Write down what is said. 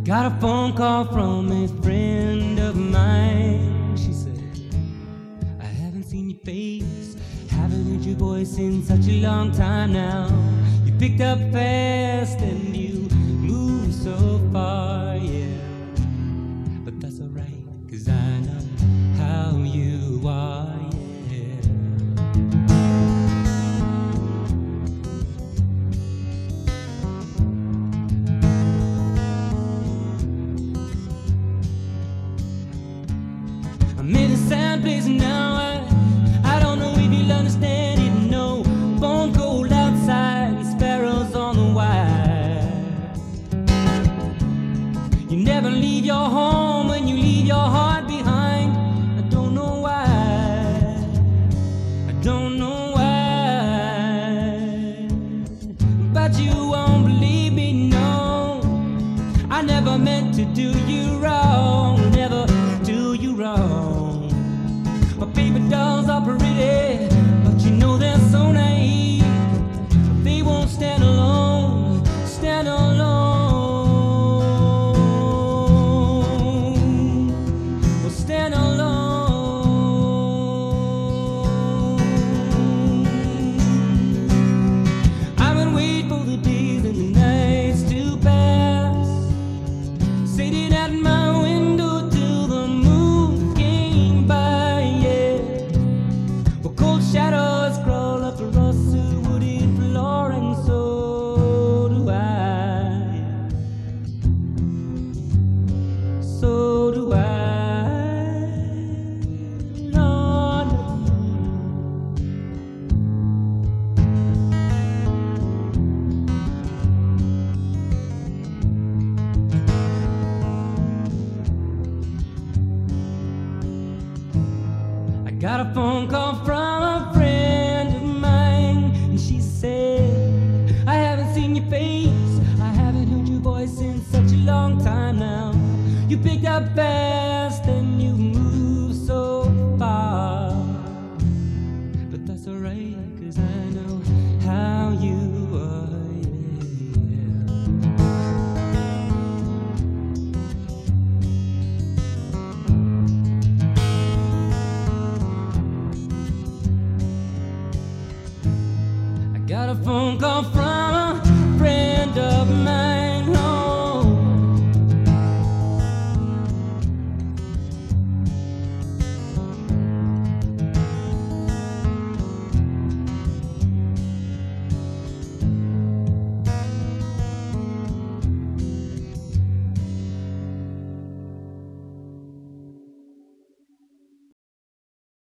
Got a phone call from a friend of mine. She said, I haven't seen your face, haven't heard your voice in such a long time now. You picked up fast and you moved so far, yeah. But that's alright, 'cause I know how you are, yeah. I'm in a sad place now, I don't know if you'll understand it, no. Bone cold outside and sparrows on the wire. You never leave your home when you leave your heart behind. I don't know why, I don't know why. But you won't believe me, no. I never meant to do you wrong, never do you wrong. My paper dolls are pretty, but you know they're so naive. They won't stand alone, stand alone. Well, stand alone. I've been waiting for the days and the nights to pass, sitting at my window till the moon came by, yeah. Well, cold shadows crawl up across the wooded floor, and so do I, so do I, Lord. I got a phone call from a friend of mine, and she said, I haven't seen your face, I haven't heard your voice in such a long time now. You picked up fast and you moved so far. But that's alright, 'cause I know how you are, yeah. I got a phone call from